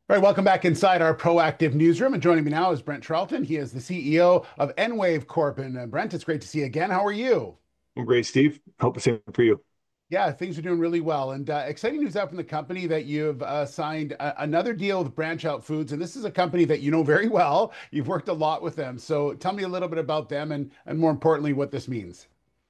All right, welcome back inside our proactive newsroom. And joining me now is Brent Charlton. He is the CEO of Enwave Corp. And Brent, it's great to see you again. How are you? I'm great, Steve. Hope the same for you. Yeah, things are doing really well. And exciting news out from the company that you've signed another deal with Branch Out Foods. And this is a company that you know very well. You've worked a lot with them. So tell me a little bit about them and more importantly, what this means.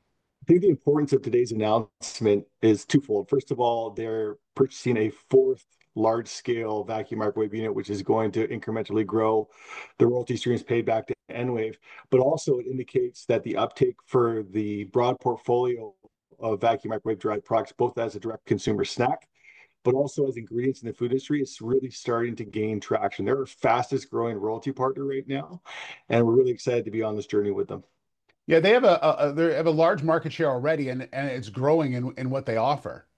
I think the importance of today's announcement is twofold. First of all, they're purchasing a fourth large scale vacuum microwave unit, which is going to incrementally grow the royalty streams paid back to Enwave. But also, it indicates that the uptake for the broad portfolio of vacuum microwave dried products, both as a direct consumer snack, but also as ingredients in the food industry, is really starting to gain traction. They're our fastest growing royalty partner right now, and we're really excited to be on this journey with them. Yeah, they have they have a large market share already, and it's growing in what they offer.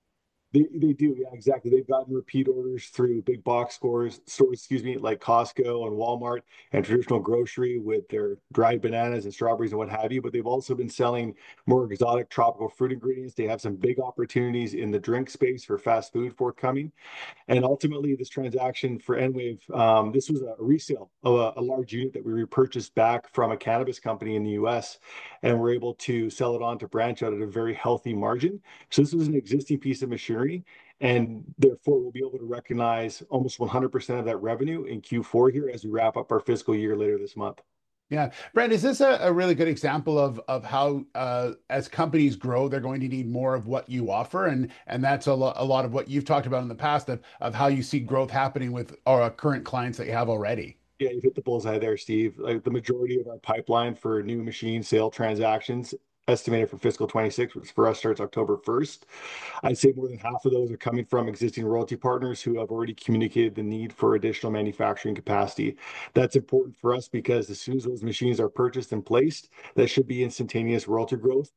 They do, yeah, exactly. They've gotten repeat orders through big box stores, excuse me, like Costco and Walmart and traditional grocery with their dried bananas and strawberries and what have you. But they've also been selling more exotic tropical fruit ingredients. They have some big opportunities in the drink space for fast food forthcoming. And ultimately, this transaction for Enwave, this was a resale of a large unit that we repurchased back from a cannabis company in the US, and we're able to sell it on to Branch Out at a very healthy margin. So this was an existing piece of machinery, and therefore we'll be able to recognize almost 100% of that revenue in Q4 here as we wrap up our fiscal year later this month. Yeah. Brent, is this a really good example of how as companies grow, they're going to need more of what you offer? And that's a lot of what you've talked about in the past of how you see growth happening with our current clients that you have already. Yeah, you hit the bullseye there, Steve. Like the majority of our pipeline for new machine sale transactions estimated for fiscal 26, which for us starts October 1st. I'd say more than half of those are coming from existing royalty partners who have already communicated the need for additional manufacturing capacity. That's important for us because as soon as those machines are purchased and placed, that should be instantaneous royalty growth,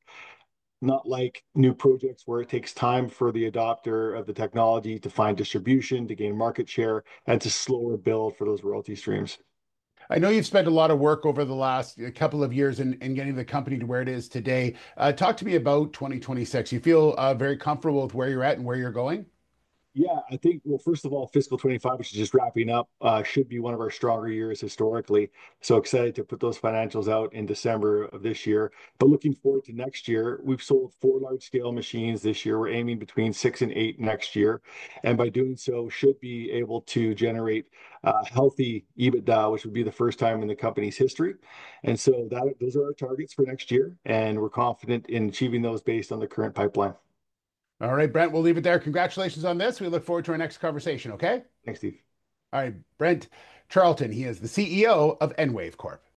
not like new projects where it takes time for the adopter of the technology to find distribution, to gain market share, and to slower build for those royalty streams. I know you've spent a lot of work over the last couple of years in getting the company to where it is today. Talk to me about 2026. You feel very comfortable with where you're at and where you're going? Yeah, I think, well, first of all, fiscal 25, which is just wrapping up, should be one of our stronger years historically. So excited to put those financials out in December of this year. But looking forward to next year, we've sold four large scale machines this year. We're aiming between six and eight next year. And by doing so, should be able to generate healthy EBITDA, which would be the first time in the company's history. And so those are our targets for next year. And we're confident in achieving those based on the current pipeline. All right, Brent, we'll leave it there. Congratulations on this. We look forward to our next conversation, okay? Thanks, Steve. All right, Brent Charlton, he is the CEO of Enwave Corp.